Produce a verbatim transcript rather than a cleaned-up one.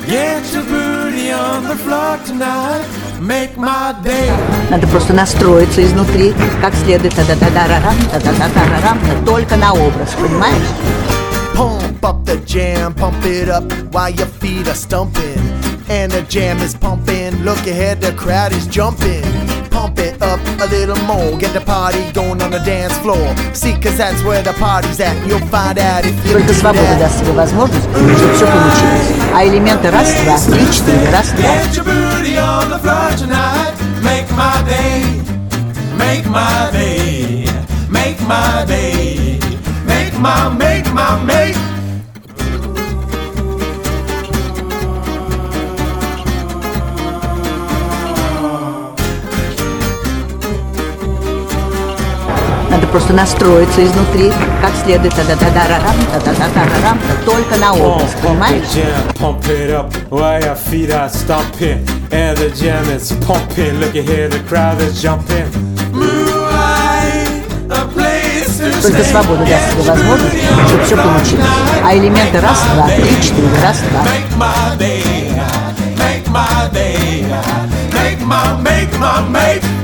Get your booty on the floor tonight. Make my day. Надо просто настроиться изнутри, как следует, та-да-да-да-рам, та-да-да-да-рам, только на образ, понимаешь? Pump up the jam, pump it up while your feet are stumping. And the jam is pumping, look ahead, the crowd is jumping. Pump it up a little more, get the party going on the dance floor. See, cause that's where the party's at, you'll find out if you Только do свобода that. даст себе возможность, чтобы все получилось. А элементы раз, два, три, четыре, раз, два. Get your booty on the floor tonight. Make my day. Make my day. Make my day. Make my, make my, make. Надо просто настроиться изнутри, как следует, та-да-да-да-рам, та-да-да-да-рам, только на образ, понимаешь? Pump it up while your feet are stomping. And the jam is pumping. Look ahead, the crowd is jumping. Moonlight, a place to Только stay. свобода даст себе возможность, чтобы все получилось. А элементы раз, два, три, четыре, раз, два. Make my day. Make my day. Make my, make my, make.